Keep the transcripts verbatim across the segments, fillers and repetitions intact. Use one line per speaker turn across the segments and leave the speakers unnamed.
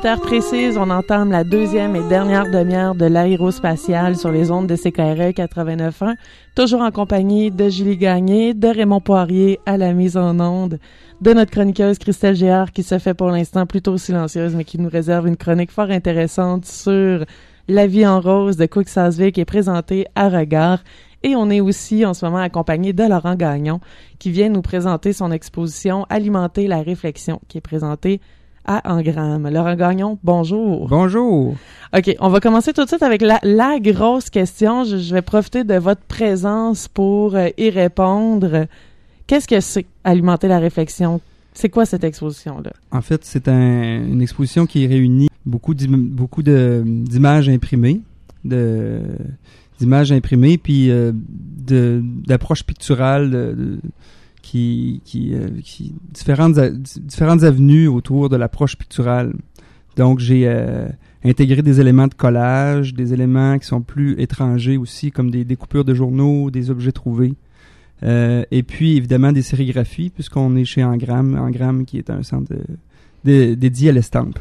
dix-huit heures précises, on entame la deuxième et dernière demi-heure de l'aérospatiale sur les ondes de C K R L quatre-vingt-neuf point un, toujours en compagnie de Julie Gagné, de Raymond Poirier à la mise en onde, de notre chroniqueuse Christelle Géard qui se fait pour l'instant plutôt silencieuse mais qui nous réserve une chronique fort intéressante sur La vie en rose de Cooke-Sasseville qui est présentée à Regard. Et on est aussi en ce moment accompagné de Laurent Gagnon qui vient nous présenter son exposition Alimenter la réflexion qui est présentée à Engramme. Laurent Gagnon, bonjour.
Bonjour.
OK, on va commencer tout de suite avec la, la grosse question. Je, je vais profiter de votre présence pour euh, y répondre. Qu'est-ce que c'est Alimenter la réflexion? C'est quoi cette exposition-là?
En fait, c'est un, une exposition qui réunit beaucoup, beaucoup de, d'images imprimées, de, d'images imprimées, puis euh, de, d'approches picturales, de, de, qui, qui, euh, qui différentes, différentes avenues autour de l'approche picturale. Donc, j'ai euh, intégré des éléments de collage, des éléments qui sont plus étrangers aussi, comme des découpures de journaux, des objets trouvés. Euh, et puis, évidemment, des sérigraphies, puisqu'on est chez Engramme, Engramme qui est un centre de, de, dédié à l'estampe.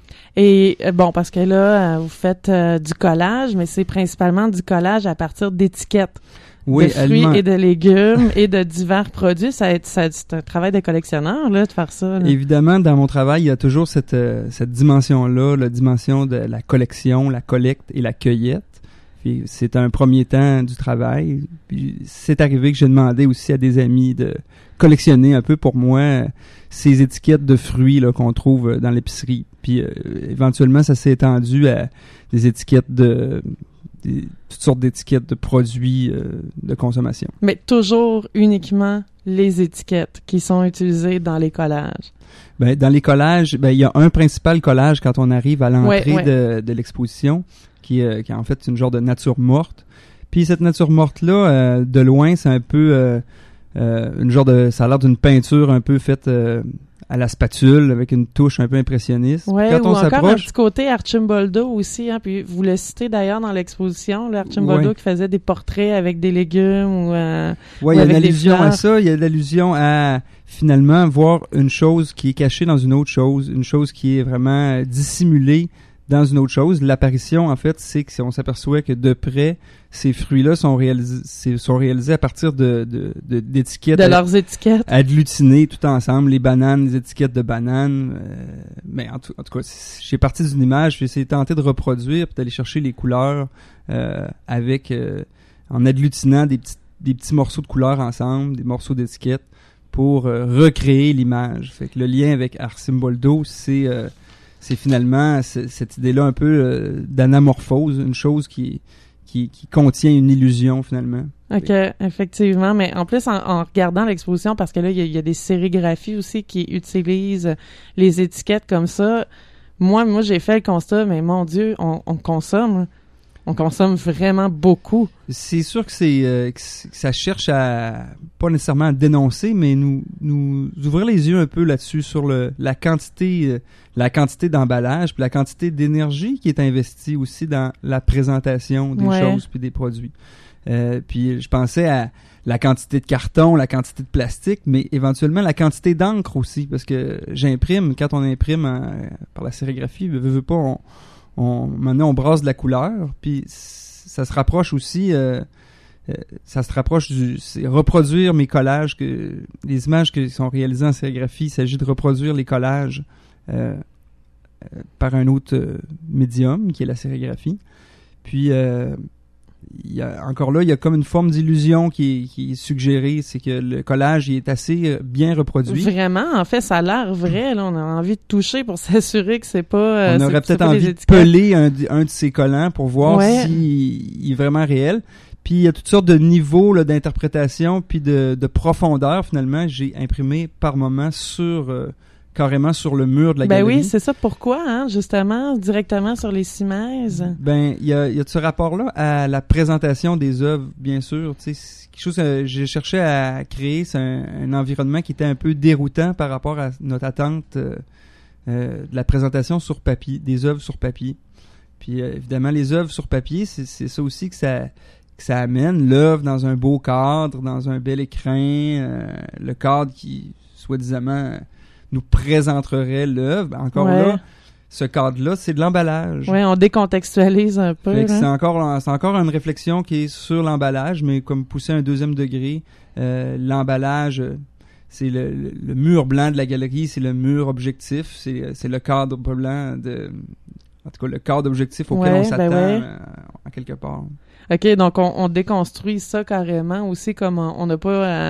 Et bon, parce que là, vous faites euh, du collage, mais c'est principalement du collage à partir d'étiquettes.
Oui,
de fruits
allemand.
Et de légumes et de divers produits. Ça, ça, c'est un travail de collectionneur, là, de faire ça. Là.
Évidemment, dans mon travail, il y a toujours cette, euh, cette dimension-là, la dimension de la collection, la collecte et la cueillette. Puis c'est un premier temps du travail. Puis c'est arrivé que j'ai demandé aussi à des amis de collectionner un peu pour moi ces étiquettes de fruits là, qu'on trouve dans l'épicerie. Puis euh, éventuellement, ça s'est étendu à des étiquettes de... Des, toutes sortes d'étiquettes de produits euh, de consommation.
Mais toujours uniquement les étiquettes qui sont utilisées dans les collages.
Ben, dans les collages, ben, il y a un principal collage quand on arrive à l'entrée ouais, ouais. de, de l'exposition, qui, euh, qui est en fait une genre de nature morte. Puis cette nature morte-là, euh, de loin, c'est un peu euh, euh, une genre de... Ça a l'air d'une peinture un peu faite... Euh, à la spatule, avec une touche un peu impressionniste.
Oui,
quand
ou
on
encore
s'approche...
un petit côté Archimboldo aussi, hein, puis vous le citez d'ailleurs dans l'exposition, là, Archimboldo ouais. qui faisait des portraits avec des légumes ou, euh,
ouais, ou avec des fleurs. Oui, il y a une allusion à ça, il y a l'allusion à finalement voir une chose qui est cachée dans une autre chose, une chose qui est vraiment dissimulée dans une autre chose. L'apparition, en fait, c'est que si on s'aperçoit que de près, ces fruits-là sont réalisés, sont réalisés à partir de, de, de d'étiquettes.
De leurs étiquettes.
Agglutinées tout ensemble, les bananes, les étiquettes de bananes. Euh, mais en tout, en tout cas, j'ai parti d'une image, j'ai essayé de tenter de reproduire, puis d'aller chercher les couleurs euh, avec, euh, en agglutinant des petits, des petits morceaux de couleurs ensemble, des morceaux d'étiquettes, pour euh, recréer l'image. Fait que le lien avec Archimboldo, c'est... Euh, c'est finalement c'est, cette idée-là un peu euh, d'anamorphose, une chose qui, qui, qui contient une illusion finalement.
OK, effectivement. Mais en plus, en, en regardant l'exposition, parce que là, il y, y a des sérigraphies aussi qui utilisent les étiquettes comme ça. Moi, moi j'ai fait le constat, mais mon Dieu, on, on consomme... On consomme vraiment beaucoup.
C'est sûr que c'est euh, que ça cherche à pas nécessairement à dénoncer, mais nous nous ouvrir les yeux un peu là-dessus sur le la quantité euh, la quantité d'emballage puis la quantité d'énergie qui est investie aussi dans la présentation des
ouais.
choses puis des produits. Euh, puis je pensais à la quantité de carton, la quantité de plastique, mais éventuellement la quantité d'encre aussi, parce que j'imprime quand on imprime en, par la sérigraphie, veut, veut pas on On, maintenant, on brasse de la couleur, puis ça se rapproche aussi, euh, euh, ça se rapproche du, c'est reproduire mes collages, que les images qui sont réalisées en sérigraphie, il s'agit de reproduire les collages euh, euh, par un autre euh, médium, qui est la sérigraphie. Puis, euh, il y a, encore là, il y a comme une forme d'illusion qui est, qui est suggérée, c'est que le collage il est assez bien reproduit.
Vraiment, en fait, ça a l'air vrai. Là, on a envie de toucher pour s'assurer que c'est pas.
On
euh,
aurait
c'est,
peut-être
c'est
envie de peler un, un de ces collants pour voir ouais. s'il il est vraiment réel. Puis il y a toutes sortes de niveaux là, d'interprétation puis de, de profondeur. Finalement, j'ai imprimé par moment sur euh, carrément sur le mur de la
ben
galerie.
Ben oui, c'est ça. Pourquoi, hein, justement, directement sur les cimaises?
Ben, il y a, y a ce rapport-là à la présentation des œuvres, bien sûr. Tu sais, c'est quelque chose que j'ai cherché à créer, c'est un, un environnement qui était un peu déroutant par rapport à notre attente euh, euh, de la présentation sur papier, des œuvres sur papier. Puis euh, évidemment, les œuvres sur papier, c'est, c'est ça aussi que ça, que ça amène, l'œuvre dans un beau cadre, dans un bel écrin, euh, le cadre qui, soi-disant, nous présenterait l'œuvre. Encore
ouais.
là, ce cadre-là, c'est de l'emballage.
Oui, on décontextualise un peu.
Fait que
là.
c'est encore, c'est encore une réflexion qui est sur l'emballage, mais comme poussé à un deuxième degré, euh, l'emballage, c'est le, le, le mur blanc de la galerie, c'est le mur objectif, c'est, c'est le cadre blanc de, en tout cas, le cadre objectif auquel
ouais,
on s'attend,
ben ouais.
euh, en quelque part.
OK, donc on, on déconstruit ça carrément aussi, comme on n'a pas... Euh,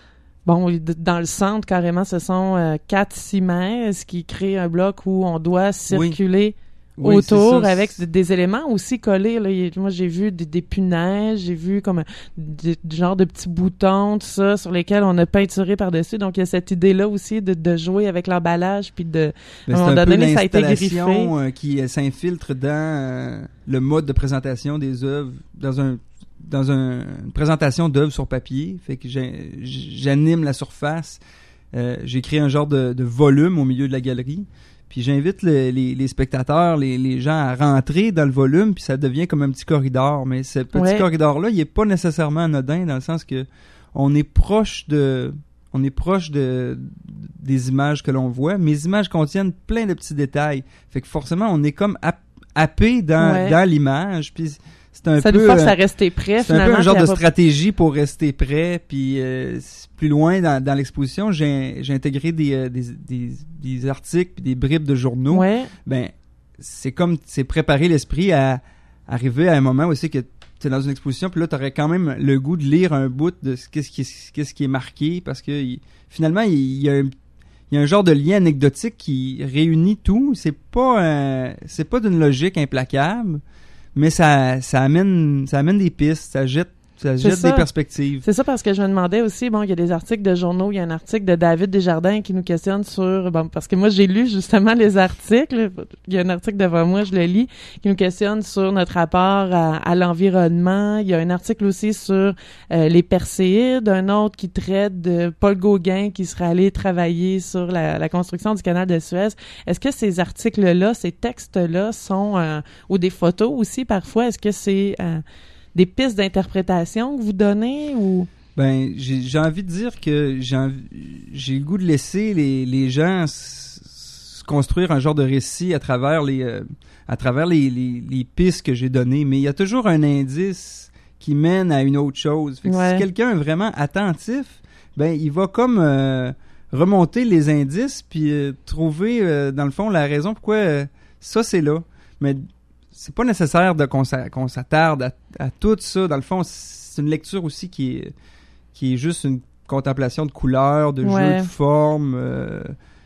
bon, dans le centre, carrément, ce sont euh, quatre ciments, ce qui crée un bloc où on doit circuler
oui.
autour
oui,
avec des, des éléments aussi collés. Là. Moi, j'ai vu des, des punaises, j'ai vu comme des, des genre de petits boutons, tout ça, sur lesquels on a peinturé par-dessus. Donc, il y a cette idée-là aussi de, de jouer avec l'emballage, puis de...
Mais
à un
c'est
moment
un
donné,
peu
ça a été griffé.
l'installation euh, qui euh, s'infiltre dans euh, le mode de présentation des œuvres, dans un dans un, une présentation d'œuvres sur papier. Fait que j'ai, j'anime la surface. Euh, j'ai créé un genre de, de volume au milieu de la galerie. Puis j'invite le, les, les spectateurs, les, les gens à rentrer dans le volume, puis ça devient comme un petit corridor. Mais ce petit
ouais.
corridor-là, il est pas nécessairement anodin dans le sens que on est proche de on est proche de des images que l'on voit. Mes images contiennent plein de petits détails. Fait que forcément, on est comme happé dans,
ouais.
dans l'image. Puis c'est un
ça
peu,
nous force à rester prêt,
c'est
finalement.
C'est un peu un genre de
pas...
stratégie pour rester prêt. Puis euh, plus loin dans, dans l'exposition, j'ai, j'ai intégré des, euh, des, des, des articles puis des bribes de journaux.
Ouais.
Ben, c'est comme, c'est préparer l'esprit à arriver à un moment où c'est que tu es dans une exposition, puis là, tu aurais quand même le goût de lire un bout de ce, qu'est-ce, qui est, qu'est-ce qui est marqué, parce que il, finalement, il, il, y a un, il y a un genre de lien anecdotique qui réunit tout. C'est pas, euh, c'est pas d'une logique implacable. Mais ça, ça amène, ça amène des pistes, ça jette, ça jette
ça.
des perspectives.
C'est ça, parce que je me demandais aussi, bon, il y a des articles de journaux, il y a un article de David Desjardins qui nous questionne sur, bon, parce que moi j'ai lu justement les articles, il y a un article devant moi, je le lis, qui nous questionne sur notre rapport à, à l'environnement. Il y a un article aussi sur euh, les Perséides, un autre qui traite de Paul Gauguin qui serait allé travailler sur la, la construction du canal de Suez. Est-ce que ces articles-là, ces textes-là sont, euh, ou des photos aussi parfois, est-ce que c'est euh, des pistes d'interprétation que vous donnez ou...
Ben, j'ai, j'ai envie de dire que j'ai, envie, j'ai le goût de laisser les, les gens s- s- construire un genre de récit à travers les, euh, à travers les, les, les pistes que j'ai données. Mais il y a toujours un indice qui mène à une autre chose. Fait que
ouais.
si quelqu'un est vraiment attentif, ben, il va comme euh, remonter les indices puis euh, trouver, euh, dans le fond, la raison pourquoi euh, ça, c'est là. Mais c'est pas nécessaire de qu'on, s'a, qu'on s'attarde à, à tout ça. Dans le fond, c'est une lecture aussi qui est, qui est juste une contemplation de couleurs, de
ouais.
jeux de formes. Euh,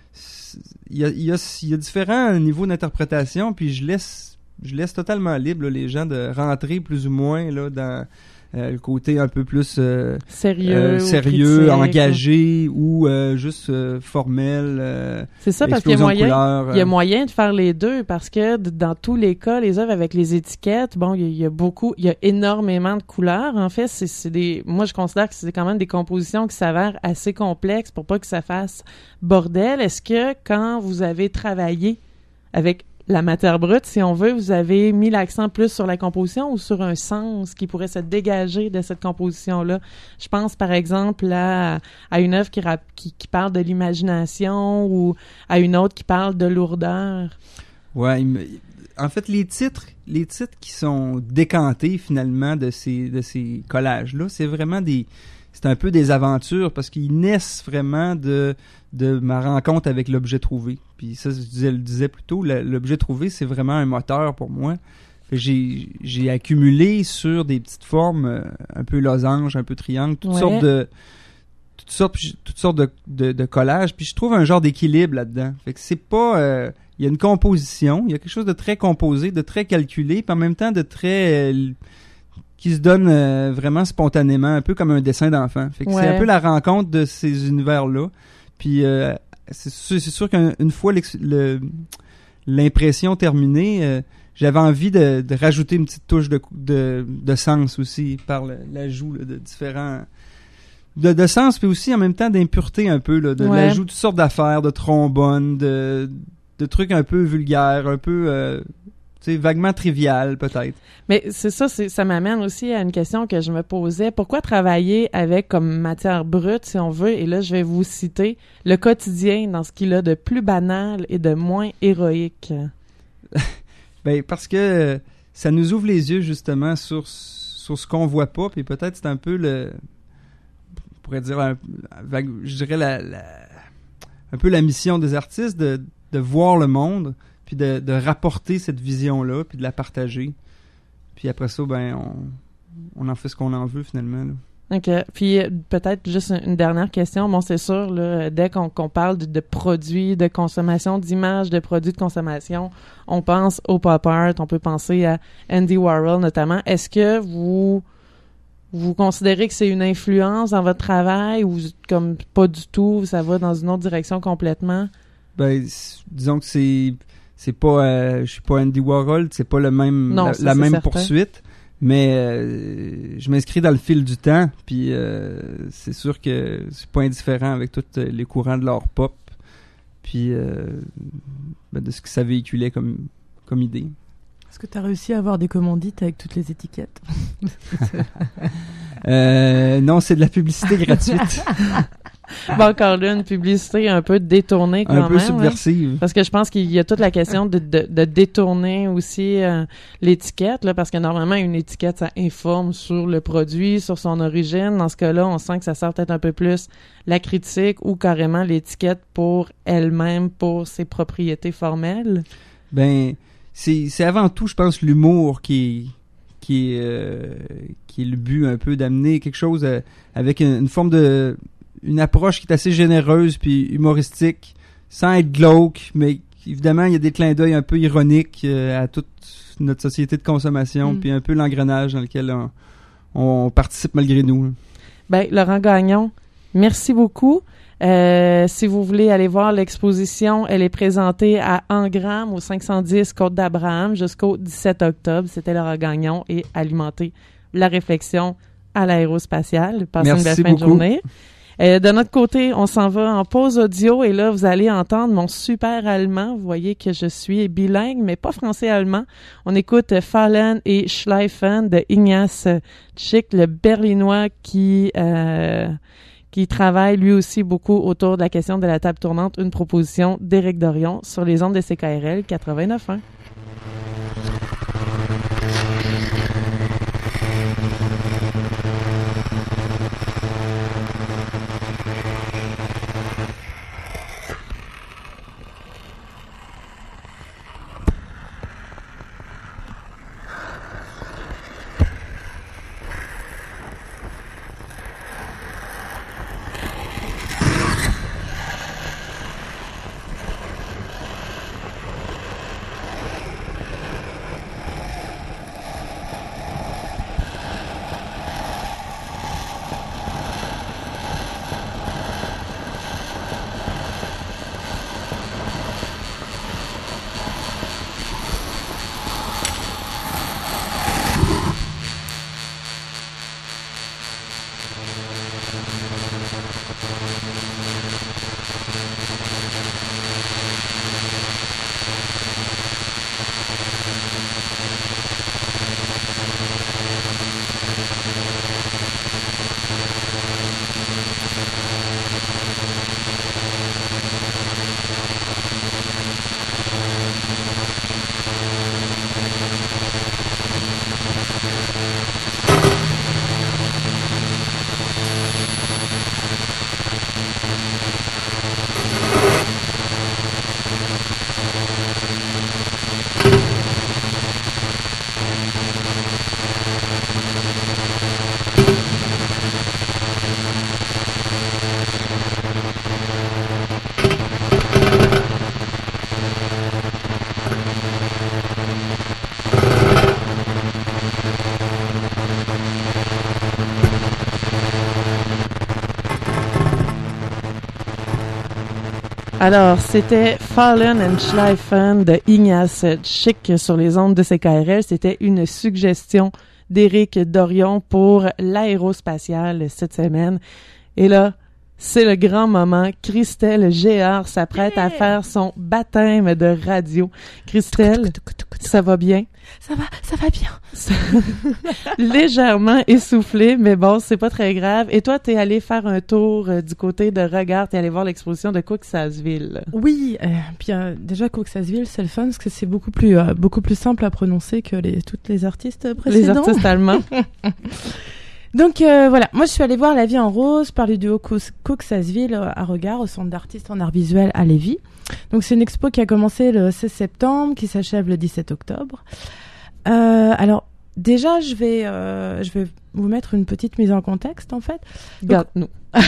il y a, il y a, il y a différents niveaux d'interprétation, puis je laisse, je laisse totalement libre là, les gens de rentrer plus ou moins là, dans euh, le côté un peu plus euh,
sérieux,
euh,
ou
sérieux
critique,
engagé ou euh, juste euh, formel. Euh,
c'est ça, parce qu'il y a moyen,
couleurs,
il y a
euh.
moyen de faire les deux, parce que d- dans tous les cas, les œuvres avec les étiquettes, bon, il y, a, il y a beaucoup, il y a énormément de couleurs. En fait, c'est, c'est des, moi je considère que c'est quand même des compositions qui s'avèrent assez complexes pour pas que ça fasse bordel. Est-ce que quand vous avez travaillé avec la matière brute, si on veut, vous avez mis l'accent plus sur la composition ou sur un sens qui pourrait se dégager de cette composition-là? Je pense, par exemple, à, à une œuvre qui, rap- qui, qui parle de l'imagination ou à une autre qui parle de lourdeur.
Ouais, il me... en fait, les titres, les titres qui sont décantés, finalement, de ces, de ces collages-là, c'est vraiment des... C'est un peu des aventures parce qu'ils naissent vraiment de, de ma rencontre avec l'objet trouvé. Puis ça, je disais, le disais plus tôt, le, l'objet trouvé, c'est vraiment un moteur pour moi. Fait que j'ai, j'ai accumulé sur des petites formes euh, un peu losange, un peu triangle, toutes
ouais.
sortes de toutes sortes, toutes sortes de, de, de collages. Puis je trouve un genre d'équilibre là-dedans. Fait que c'est pas... Euh, il y a une composition, il y a quelque chose de très composé, de très calculé, puis en même temps de très... Euh, qui se donne euh, vraiment spontanément, un peu comme un dessin d'enfant. Fait que
ouais.
c'est un peu la rencontre de ces univers-là. Puis euh, c'est, sûr, c'est sûr qu'une fois le, l'impression terminée, euh, j'avais envie de, de rajouter une petite touche de, de, de sens aussi par le, l'ajout là, de différents... De, de sens, puis aussi en même temps d'impureté un peu, là, de
ouais.
l'ajout de toutes sortes d'affaires, de trombones, de, de trucs un peu vulgaires, un peu... Euh, tu sais, vaguement trivial, peut-être.
Mais c'est ça, c'est, ça m'amène aussi à une question que je me posais. Pourquoi travailler avec comme matière brute, si on veut, et là, je vais vous citer, le quotidien dans ce qu'il a de plus banal et de moins héroïque?
Ben, parce que ça nous ouvre les yeux, justement, sur, sur ce qu'on voit pas, puis peut-être c'est un peu le... On pourrait dire, un, je dirais, la, la, un peu la mission des artistes de, de voir le monde, puis de, de rapporter cette vision-là, puis de la partager. Puis après ça, ben, on, on en fait ce qu'on en veut, finalement, là.
OK. Puis euh, peut-être juste une, une dernière question. Bon, c'est sûr, là, dès qu'on, qu'on parle de, de produits de consommation, d'images de produits de consommation, on pense au pop art, on peut penser à Andy Warhol notamment. Est-ce que vous vous considérez que c'est une influence dans votre travail ou comme pas du tout, ça va dans une autre direction complètement?
Ben, disons que c'est c'est pas euh, je suis pas Andy Warhol, c'est pas le même
non,
la,
ça,
la même
certain.
poursuite, mais euh, je m'inscris dans le fil du temps, puis euh, c'est sûr que c'est pas indifférent avec tous les courants de l'art pop, puis euh, ben, de ce que ça véhiculait comme comme idée.
Est-ce que tu as réussi à avoir des commandites avec toutes les étiquettes?
euh, non, c'est de la publicité gratuite.
Bon, encore là, une publicité un peu détournée quand même.
Un peu subversive.
Hein? Parce que je pense qu'il y a toute la question de, de, de détourner aussi euh, l'étiquette, là, parce que normalement, une étiquette, ça informe sur le produit, sur son origine. Dans ce cas-là, on sent que ça sort peut-être un peu plus la critique ou carrément l'étiquette pour elle-même, pour ses propriétés formelles.
Ben... C'est, c'est avant tout, je pense, l'humour qui, qui, est, euh, qui est le but un peu d'amener quelque chose à, avec une, une forme de... une approche qui est assez généreuse puis humoristique, sans être glauque, mais évidemment, il y a des clins d'œil un peu ironiques euh, à toute notre société de consommation, mm. puis un peu l'engrenage dans lequel on, on participe malgré nous.
Ben, Laurent Gagnon, merci beaucoup. Euh, si vous voulez aller voir l'exposition, elle est présentée à Engram au cinq cent dix Côte d'Abraham jusqu'au dix-sept octobre. C'était Laurent Gagnon et alimenter la réflexion à l'aérospatiale. Passez
Merci
une belle fin
beaucoup.
de journée. Euh, de notre côté, on s'en va en pause audio et là, vous allez entendre mon super allemand. Vous voyez que je suis bilingue, mais pas français-allemand. On écoute Fallen et Schleifen de Ignaz Schick, le berlinois qui... Euh, qui travaille lui aussi beaucoup autour de la question de la table tournante, une proposition d'Éric Dorion sur les ondes de C K R L quatre-vingt-neuf point un. Alors, c'était Fallen and Schleifen de Ignaz Schick sur les ondes de C K R L. C'était une suggestion d'Éric Dorion pour l'aérospatiale cette semaine. Et là, C'est le grand moment. Christelle Géard s'apprête
Yeah!
à faire son baptême de radio. Christelle, ça va bien?
Ça va, ça va bien.
Ça- Légèrement essoufflé, mais bon, c'est pas très grave. Et toi, t'es allé faire un tour euh, du côté de Regard, t'es allé voir l'exposition de Cooksasville.
Oui, euh, puis euh, déjà Cooksasville, c'est le fun parce que c'est beaucoup plus euh, beaucoup plus simple à prononcer que les toutes les artistes
Les
précédents.
artistes allemands.
Donc euh, voilà, moi je suis allée voir La Vie en rose par le duo Cooks- Cooksasville euh, à Regard au centre d'artistes en art visuel à Lévis. Donc c'est une expo qui a commencé le seize septembre, qui s'achève le dix-sept octobre. Euh, alors déjà je vais euh, je vais vous mettre une petite mise en contexte en fait.
Gâte-nous.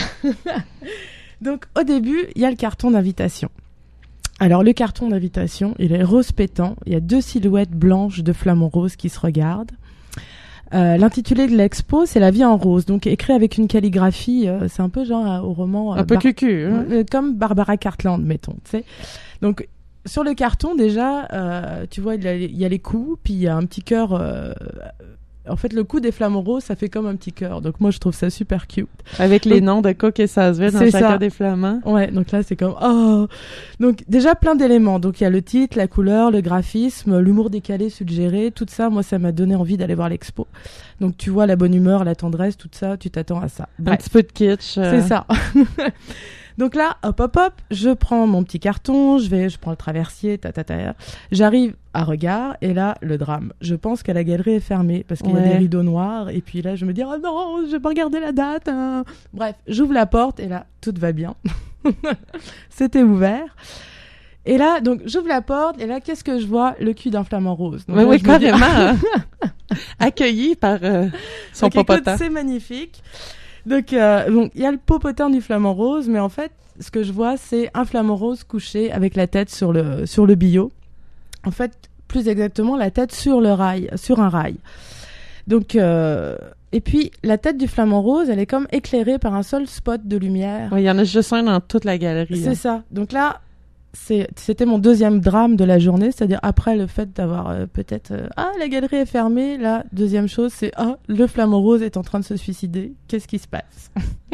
Donc au début, il y a le carton d'invitation. Alors le carton d'invitation, il est rose pétant, il y a deux silhouettes blanches de flamants roses qui se regardent. Euh, l'intitulé de l'expo, c'est La Vie en rose, donc écrit avec une calligraphie, euh, c'est un peu genre euh, au roman... euh,
Un peu
Bar-
cucu, hein?
euh, comme Barbara Cartland, mettons, tu sais. Donc sur le carton déjà, euh, tu vois, il y, a, il y a les coups, puis il y a un petit cœur... euh, en fait, le coup des flamants roses, ça fait comme un petit cœur, donc moi je trouve ça super cute.
Avec les
Donc,
noms de Cook et Sasville dans
c'est
chacun
ça.
des flamands.
Ouais, donc là c'est comme oh. Donc déjà plein d'éléments. Donc il y a le titre, la couleur, le graphisme, l'humour décalé suggéré, tout ça. Moi ça m'a donné envie d'aller voir l'expo. Donc tu vois la bonne humeur, la tendresse, tout ça, tu t'attends à ça.
Un
Bref,
petit peu de kitsch. euh,
c'est ça. Donc là, hop hop hop, je prends mon petit carton, je vais, je prends le traversier, ta ta ta. J'arrive à Regard et là le drame. Je pense que la galerie est fermée parce qu'il y a
Ouais.
des rideaux noirs et puis là je me dis oh non, je vais pas regarder la date. Hein. Bref, j'ouvre la porte et là tout va bien. C'était ouvert. Et là donc j'ouvre la porte et là qu'est-ce que je vois? Le cul d'un flamant rose. Donc
Oui,
là,
oui,
je me dis,
carrément. hein. Accueilli par euh, son
donc, écoute,
popotin.
c'est magnifique. Donc, euh, donc, il y a le popotin du flamant rose, mais en fait, ce que je vois, c'est un flamant rose couché avec la tête sur le, sur le billot. En fait, plus exactement, la tête sur le rail, sur un rail. Donc, euh, et puis, la tête du flamant rose, elle est comme éclairée par un seul spot de lumière.
Oui, il y en a juste un dans toute la galerie.
C'est
hein.
ça. Donc là, c'est, c'était mon deuxième drame de la journée, c'est-à-dire après le fait d'avoir euh, peut-être euh, ah la galerie est fermée. La deuxième chose, c'est ah le flamant rose est en train de se suicider. Qu'est-ce qui se passe?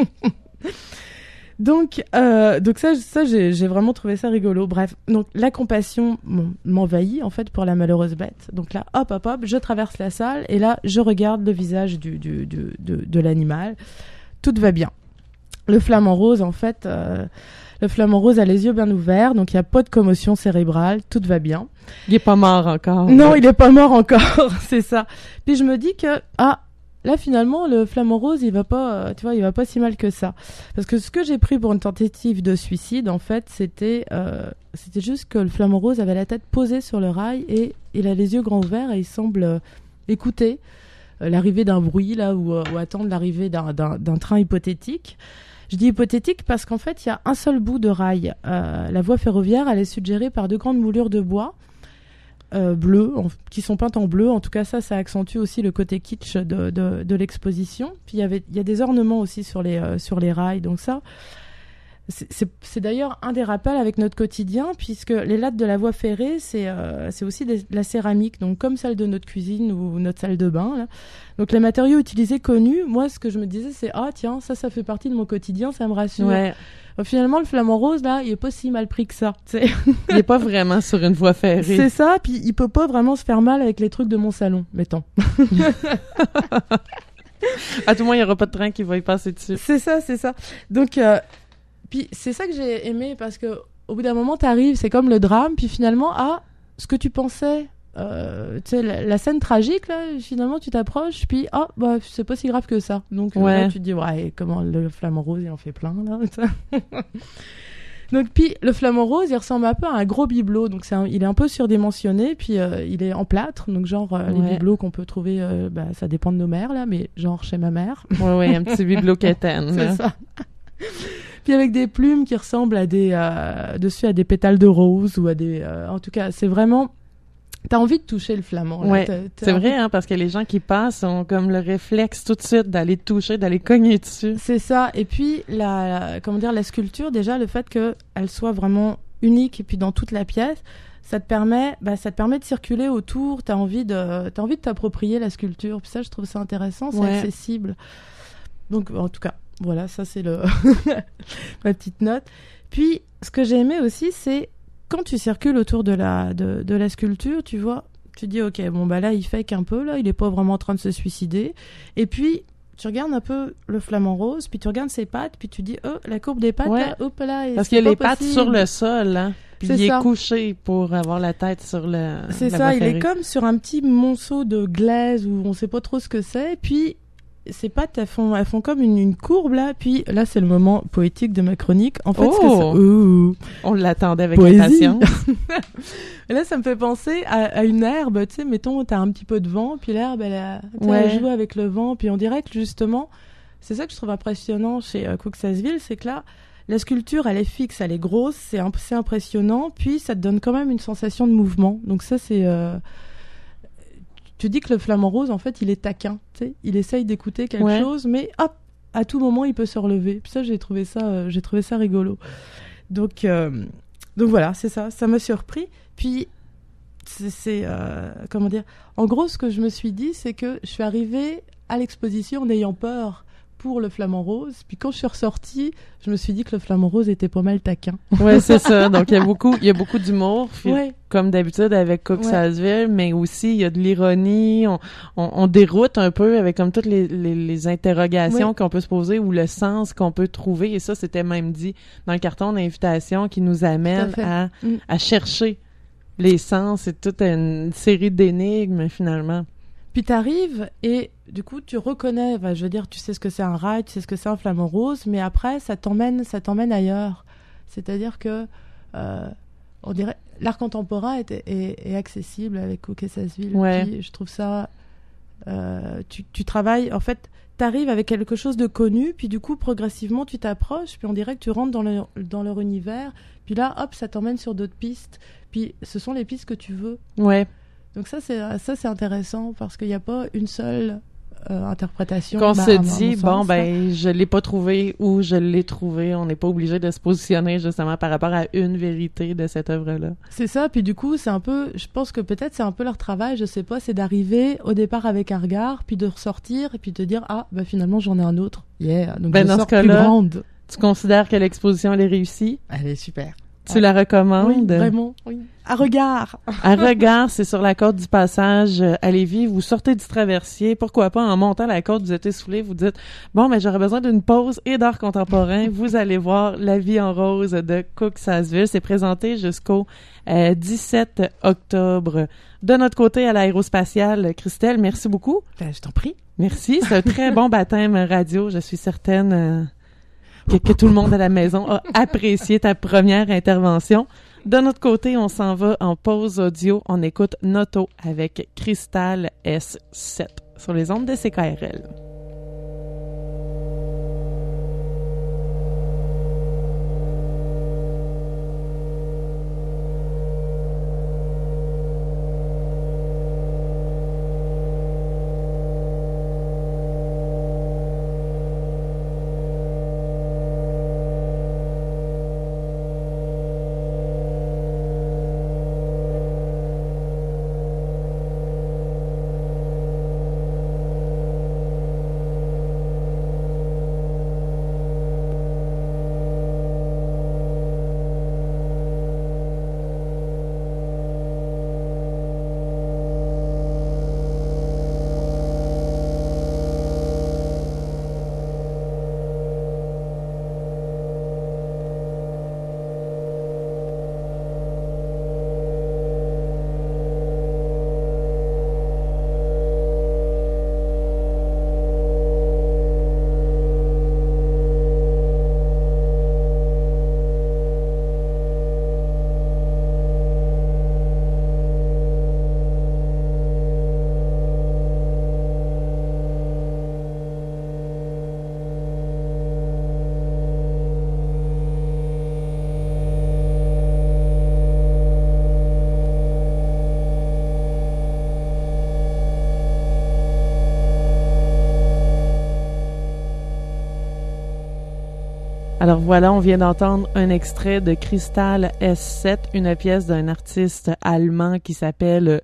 Donc, euh, donc ça, ça j'ai, j'ai vraiment trouvé ça rigolo. Bref, donc la compassion bon, m'envahit en fait pour la malheureuse bête. Donc là, hop, hop, hop, je traverse la salle et là, je regarde le visage du, du, du, de, de l'animal. Tout va bien. Le flamant rose, en fait, euh, le flamant rose a les yeux bien ouverts, donc il n'y a pas de commotion cérébrale, tout va bien.
Il est pas mort encore.
Non, il est pas mort encore, c'est ça. Puis je me dis que ah là finalement le flamant rose il va pas, euh, tu vois, il va pas si mal que ça. Parce que ce que j'ai pris pour une tentative de suicide, en fait, c'était euh, c'était juste que le flamant rose avait la tête posée sur le rail et il a les yeux grands ouverts et il semble euh, écouter euh, l'arrivée d'un bruit là ou, euh, ou attendre l'arrivée d'un, d'un, d'un train hypothétique. Je dis hypothétique parce qu'en fait il y a un seul bout de rail. Euh, la voie ferroviaire elle est suggérée par deux grandes moulures de bois. Euh, bleus, en, qui sont peintes en bleu. En tout cas, ça, ça accentue aussi le côté kitsch de, de, de l'exposition. Puis il y avait, il y a des ornements aussi sur les, euh, sur les rails. Donc ça, c'est, c'est, c'est d'ailleurs un des rappels avec notre quotidien, puisque les lattes de la voie ferrée, c'est, euh, c'est aussi des, de la céramique, donc comme celle de notre cuisine ou notre salle de bain. Là. Donc les matériaux utilisés connus, moi, ce que je me disais, c'est ah tiens, ça, ça fait partie de mon quotidien, ça me rassure.
Ouais.
Finalement, le flamant rose, là, il est pas si mal pris que ça. T'sais.
Il est pas vraiment sur une voie ferrée.
C'est ça, puis il peut pas vraiment se faire mal avec les trucs de mon salon, mettons.
À tout le moins, il y aura pas de train qui va y passer dessus.
C'est ça, c'est ça. Donc, euh, puis c'est ça que j'ai aimé, parce que au bout d'un moment, t'arrives, c'est comme le drame, puis finalement, ah, ce que tu pensais, euh, tu sais, la, la scène tragique, là, finalement, tu t'approches, puis ah, bah, c'est pas si grave que ça. Donc,
Ouais.
euh, là, tu te dis, ouais, comment le flamant rose, il en fait plein, là. Donc, puis le flamant rose, il ressemble un peu à un gros bibelot. Donc, c'est un, il est un peu surdimensionné, puis euh, il est en plâtre. Donc, genre, euh,
Ouais.
les bibelots qu'on peut trouver, euh, bah, ça dépend de nos mères, là, mais genre chez ma mère.
Oui, oui, un petit bibelot quétaine.
C'est
là.
ça. Puis avec des plumes qui ressemblent à des, euh, dessus à des pétales de rose ou à des, euh, en tout cas, c'est vraiment, t'as envie de toucher le flamant. Là.
Ouais,
T'as- t'as
c'est
envie-
vrai, hein, parce que les gens qui passent ont comme le réflexe tout de suite d'aller toucher, d'aller cogner dessus.
C'est ça. Et puis la, la- comment dire, la sculpture, déjà le fait que elle soit vraiment unique et puis dans toute la pièce, ça te permet, bah, ça te permet de circuler autour. T'as envie de, t'as envie de t'approprier la sculpture. Puis ça, je trouve ça intéressant, c'est
Ouais.
accessible. Donc en tout cas, voilà, ça c'est le ma petite note. Puis, ce que j'ai aimé aussi, c'est quand tu circules autour de la, de, de la sculpture, tu vois, tu dis, ok, bon, bah là, il fake un peu, là, il est pas vraiment en train de se suicider. Et puis, tu regardes un peu le flamant rose, puis tu regardes ses pattes, puis tu dis, oh, la courbe des pattes,
Ouais.
là, hop là. et
Parce
c'est
qu'il y a les
pas
pattes
possible.
sur le sol, hein. Puis
C'est
il
ça.
est couché pour avoir la tête sur le.
C'est
la
ça,
voie
il
ferrée.
est comme sur un petit monceau de glaise où on sait pas trop ce que c'est, puis ses pattes, elles font, elles font comme une, une courbe là, puis là c'est le moment poétique de ma chronique. En fait,
Oh!
ce que ça... Ouh.
On l'attendait avec
Poésie.
impatience.
Et là, ça me fait penser à, à une herbe, tu sais, mettons, t'as un petit peu de vent, puis l'herbe, elle, a, tu sais,
Ouais.
elle joue avec le vent, puis on dirait que justement, c'est ça que je trouve impressionnant chez euh, Cooksasville, c'est que là, la sculpture, elle est fixe, elle est grosse, c'est, imp- c'est impressionnant, puis ça te donne quand même une sensation de mouvement. Donc ça, c'est... Euh... Tu dis que le flamant rose, en fait, il est taquin, tu sais, il essaye d'écouter quelque
Ouais.
chose, mais hop, à tout moment, il peut se relever. Puis ça, j'ai trouvé ça, euh, j'ai trouvé ça rigolo. Donc, euh, donc voilà, c'est ça, ça m'a surpris. Puis, c'est, c'est euh, comment dire, en gros, ce que je me suis dit, c'est que je suis arrivée à l'exposition en ayant peur pour le flamant rose. Puis quand je suis ressortie, je me suis dit que le flamant rose était pas mal taquin.
Ouais, c'est ça. Donc, il y a beaucoup, il y a beaucoup d'humour, puis,
Ouais.
comme d'habitude avec Cooksasville, mais aussi, il y a de l'ironie. On, on, on déroute un peu avec comme toutes les, les, les interrogations
Ouais.
qu'on peut se poser ou le sens qu'on peut trouver. Et ça, c'était même dit dans le carton d'invitation qui nous amène
fait.
à,
Mm.
à chercher les sens. C'est toute une série d'énigmes, finalement.
Puis t'arrives et du coup tu reconnais, bah, je veux dire, tu sais ce que c'est un rail, tu sais ce que c'est un flamant rose, mais après ça t'emmène, ça t'emmène ailleurs. C'est-à-dire que euh, on dirait l'art contemporain est, est, est accessible avec Cooksasville.
Ouais.
Puis je trouve ça, euh, tu, tu travailles, en fait, t'arrives avec quelque chose de connu, puis du coup progressivement tu t'approches, puis on dirait que tu rentres dans leur, dans leur univers, puis là hop ça t'emmène sur d'autres pistes, puis ce sont les pistes que tu veux.
Ouais.
Donc ça c'est ça c'est intéressant parce qu'il n'y a pas une seule euh, interprétation.
Qu'on
bah,
se
à mon
dit,
sens,
bon,
là.
ben, je l'ai pas trouvé ou je l'ai trouvé. On n'est pas obligé de se positionner justement par rapport à une vérité de cette œuvre-là.
C'est ça, puis du coup c'est un peu, je pense que peut-être c'est un peu leur travail, je sais pas, c'est d'arriver au départ avec un regard, puis de ressortir et puis de dire ah bah finalement j'en ai un autre. Yeah, donc
Ben,
je
dans
sors
ce
plus
cas-là,
grande.
Tu considères que l'exposition, elle est réussie?
Elle est super.
Tu la
Oui,
recommandes?
vraiment. Oui. À regard.
À regard, c'est sur la côte du Passage euh, à Lévis. Vous sortez du traversier. Pourquoi pas, en montant la côte, vous êtes essoufflé, vous dites, bon, mais j'aurais besoin d'une pause et d'art contemporain. Vous allez voir La vie en rose de Cooksasville. C'est présenté jusqu'au euh, dix-sept octobre. De notre côté, à l'aérospatiale, Christelle, merci beaucoup.
Ben, je t'en prie.
Merci. C'est un très bon baptême radio. Je suis certaine euh, que, que tout le monde à la maison a apprécié ta première intervention. De notre côté, on s'en va en pause audio. On écoute Noto avec Cristal S sept sur les ondes de C K R L. Alors voilà, on vient d'entendre un extrait de Cristal S sept, une pièce d'un artiste allemand qui s'appelle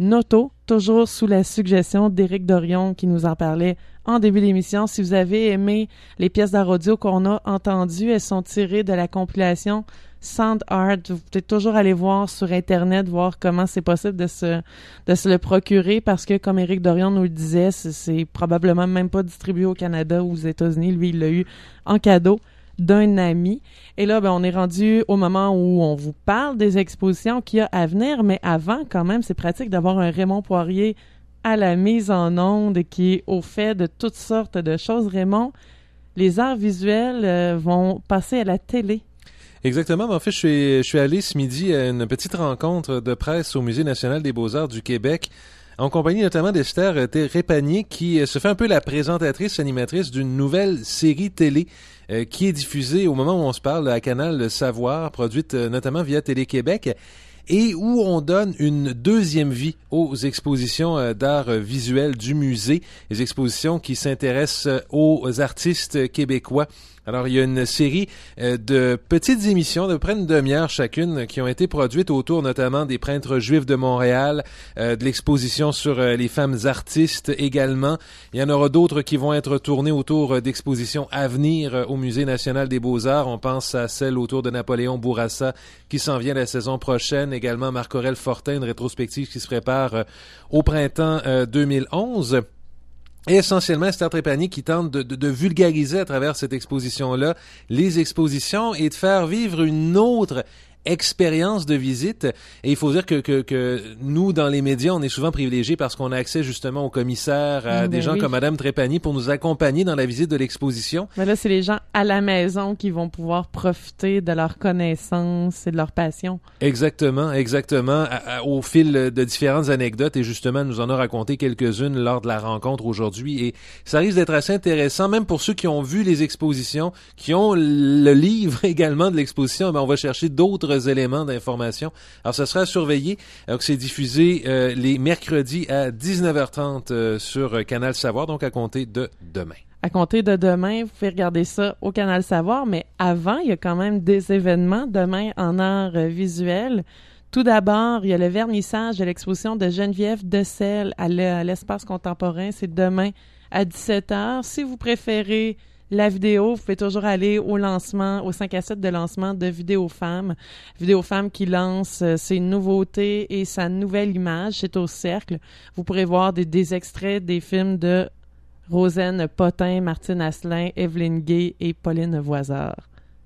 Noto, toujours sous la suggestion d'Éric Dorion qui nous en parlait en début d'émission. Si vous avez aimé les pièces d'art audio qu'on a entendues, elles sont tirées de la compilation Sound Art. Vous pouvez toujours aller voir sur Internet, voir comment c'est possible de se, de se le procurer parce que, comme Éric Dorion nous le disait, c'est, c'est probablement même pas distribué au Canada ou aux États-Unis. Lui, il l'a eu en cadeau d'un ami. Et là, ben, on est rendu au moment où on vous parle des expositions qu'il y a à venir, mais avant, quand même, c'est pratique d'avoir un Raymond Poirier à la mise en onde qui est au fait de toutes sortes de choses. Raymond, les arts visuels euh, vont passer à la télé.
Exactement. En fait, je suis, je suis allé ce midi à une petite rencontre de presse au Musée national des beaux-arts du Québec, en compagnie notamment d'Esther Trépanier, qui se fait un peu la présentatrice, animatrice d'une nouvelle série télé euh, qui est diffusée au moment où on se parle à Canal Savoir, produite euh, notamment via Télé-Québec, et où on donne une deuxième vie aux expositions euh, d'art euh, visuel du musée, les expositions qui s'intéressent euh, aux artistes québécois. Alors, il y a une série euh, de petites émissions de près d'une demi-heure chacune qui ont été produites autour notamment des peintres juifs de Montréal, euh, de l'exposition sur euh, les femmes artistes également. Il y en aura d'autres qui vont être tournées autour euh, d'expositions à venir euh, au Musée national des beaux-arts. On pense à celle autour de Napoléon Bourassa qui s'en vient la saison prochaine. Également, Marc-Aurèle Fortin, une rétrospective qui se prépare euh, au printemps euh, deux mille onze. Et essentiellement, Esther Trépanier qui tente de, de, de vulgariser à travers cette exposition-là les expositions et de faire vivre une autre expérience de visite. Et il faut dire que, que, que nous, dans les médias, on est souvent privilégiés parce qu'on a accès justement aux commissaires, à
mmh,
des
ben
gens
oui.
comme Madame Trépanier pour nous accompagner dans la visite de l'exposition.
Mais là, c'est les gens à la maison qui vont pouvoir profiter de leur connaissance et de leur passion.
Exactement, exactement. À, à, au fil de différentes anecdotes, et justement, elle nous en a raconté quelques-unes lors de la rencontre aujourd'hui. Et ça risque d'être assez intéressant, même pour ceux qui ont vu les expositions, qui ont le livre également de l'exposition. Ben, on va chercher d'autres éléments d'information. Alors, ça sera à surveiller. Alors que c'est diffusé euh, les mercredis à dix-neuf heures trente euh, sur Canal Savoir, donc à compter de demain.
À compter de demain, vous pouvez regarder ça au Canal Savoir, mais avant, il y a quand même des événements demain en art euh, visuel. Tout d'abord, il y a le vernissage de l'exposition de Geneviève Decelle à l'Espace contemporain. C'est demain à dix-sept heures. Si vous préférez la vidéo, vous pouvez toujours aller au lancement, au cinq à sept de lancement de Vidéo Femmes. Vidéo Femmes qui lance euh, ses nouveautés et sa nouvelle image. C'est au Cercle. Vous pourrez voir des, des extraits des films de Rosaine Potin, Martine Asselin, Evelyne Gay et Pauline Voisard.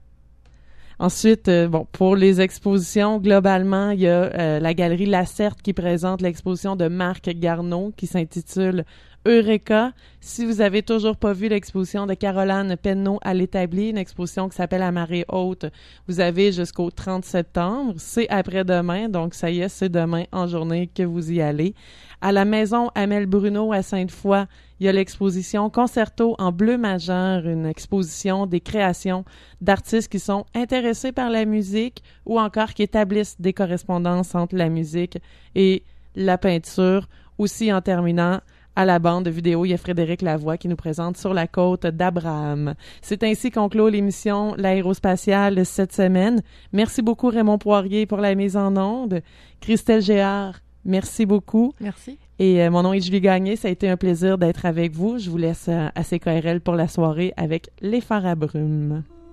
Ensuite, euh, bon, pour les expositions, globalement, il y a euh, la galerie Lacerte qui présente l'exposition de Marc Garneau qui s'intitule Eureka. Si vous avez toujours pas vu l'exposition de Caroline Penneau à l'Établi, une exposition qui s'appelle À marée haute, vous avez jusqu'au trente septembre. C'est après-demain, donc ça y est, c'est demain en journée que vous y allez. À la maison Amel Bruno à Sainte-Foy, il y a l'exposition Concerto en bleu majeur, une exposition des créations d'artistes qui sont intéressés par la musique ou encore qui établissent des correspondances entre la musique et la peinture. Aussi, en terminant, à la bande vidéo, il y a Frédéric Lavoie qui nous présente Sur la côte d'Abraham. C'est ainsi qu'on clôt l'émission L'Aérospatiale cette semaine. Merci beaucoup Raymond Poirier pour la mise en onde. Christelle Géard, merci beaucoup.
Merci.
Et euh, mon nom est Julie Gagné, ça a été un plaisir d'être avec vous. Je vous laisse euh, à C K R L pour la soirée avec Les Phares à brumes.